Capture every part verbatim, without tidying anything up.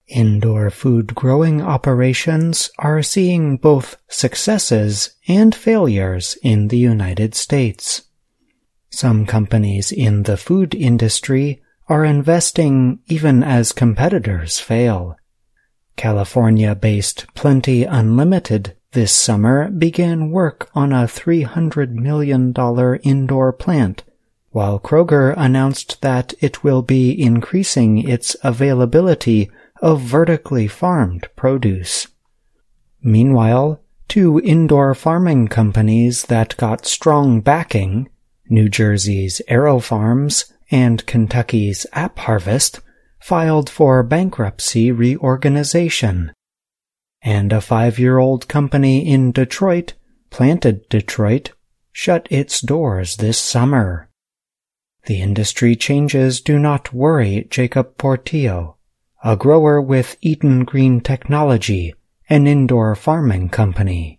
Indoor food growing operations are seeing both successes and failures in the United States. Some companies in the food industry are investing even as competitors fail. California-based Plenty Unlimited this summer began work on a three hundred million dollars indoor plant, while Kroger announced that it will be increasing its availability of vertically farmed produce. Meanwhile, two indoor farming companies that got strong backing, New Jersey's AeroFarms and Kentucky's AppHarvest, filed for bankruptcy reorganization. And a five-year-old company in Detroit, Planted Detroit, shut its doors this summer. The industry changes do not worry Jacob Portillo, a grower with Eden Green Technology, an indoor farming company.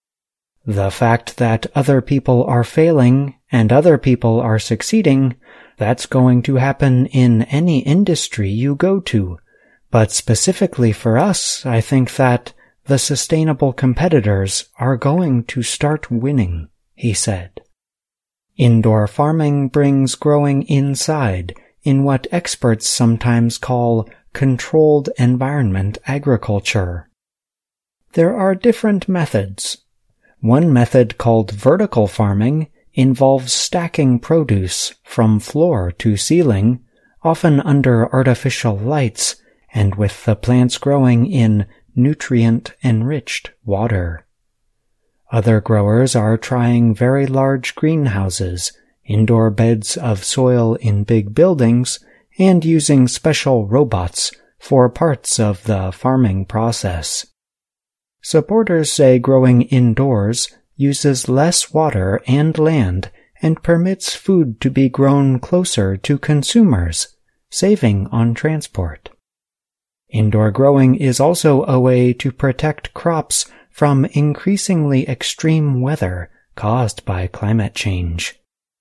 The fact that other people are failing and other people are succeeding, that's going to happen in any industry you go to. But specifically for us, I think that the sustainable competitors are going to start winning, he said. Indoor farming brings growing inside in what experts sometimes call controlled environment agriculture. There are different methods. One method, called vertical farming, involves stacking produce from floor to ceiling, often under artificial lights, and with the plants growing in nutrient-enriched water. Other growers are trying very large greenhouses, indoor beds of soil in big buildings, and using special robots for parts of the farming process. Supporters say growing indoors uses less water and land and permits food to be grown closer to consumers, saving on transport. Indoor growing is also a way to protect crops from increasingly extreme weather caused by climate change.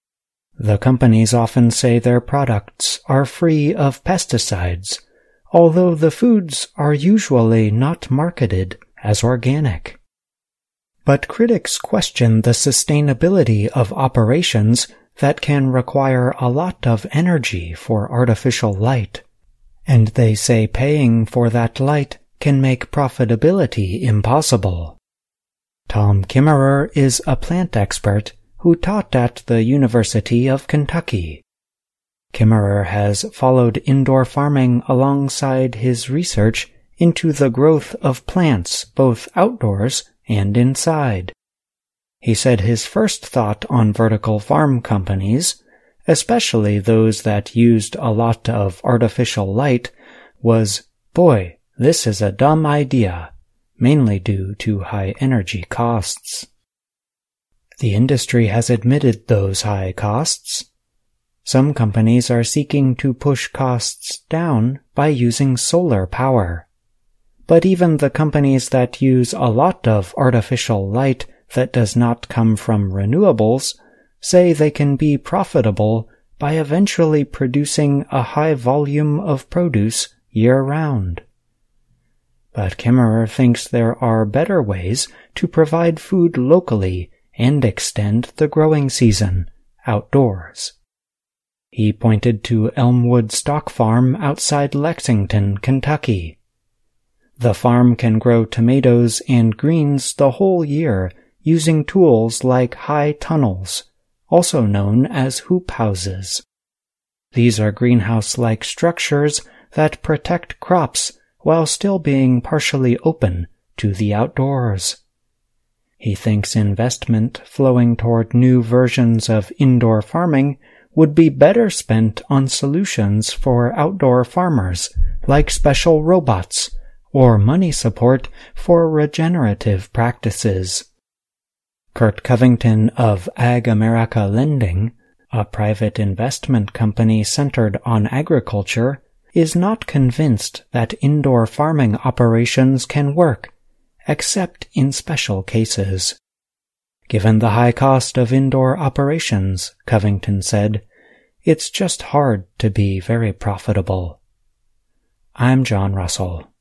The companies often say their products are free of pesticides, although the foods are usually not marketed as organic. But critics question the sustainability of operations that can require a lot of energy for artificial light, and they say paying for that light can make profitability impossible. Tom Kimmerer is a plant expert who taught at the University of Kentucky. Kimmerer has followed indoor farming alongside his research into the growth of plants both outdoors and inside. He said his first thought on vertical farm companies, especially those that used a lot of artificial light, was, boy, this is a dumb idea, mainly due to high energy costs. The industry has admitted those high costs. Some companies are seeking to push costs down by using solar power. But even the companies that use a lot of artificial light that does not come from renewables say they can be profitable by eventually producing a high volume of produce year-round. But Kimmerer thinks there are better ways to provide food locally and extend the growing season outdoors. He pointed to Elmwood Stock Farm outside Lexington, Kentucky. The farm can grow tomatoes and greens the whole year using tools like high tunnels, also known as hoop houses. These are greenhouse-like structures that protect crops while still being partially open to the outdoors. He thinks investment flowing toward new versions of indoor farming would be better spent on solutions for outdoor farmers, like special robots, or money support for regenerative practices. Kurt Covington of Ag America Lending, a private investment company centered on agriculture, is not convinced that indoor farming operations can work, except in special cases. Given the high cost of indoor operations, Covington said, it's just hard to be very profitable. I'm John Russell.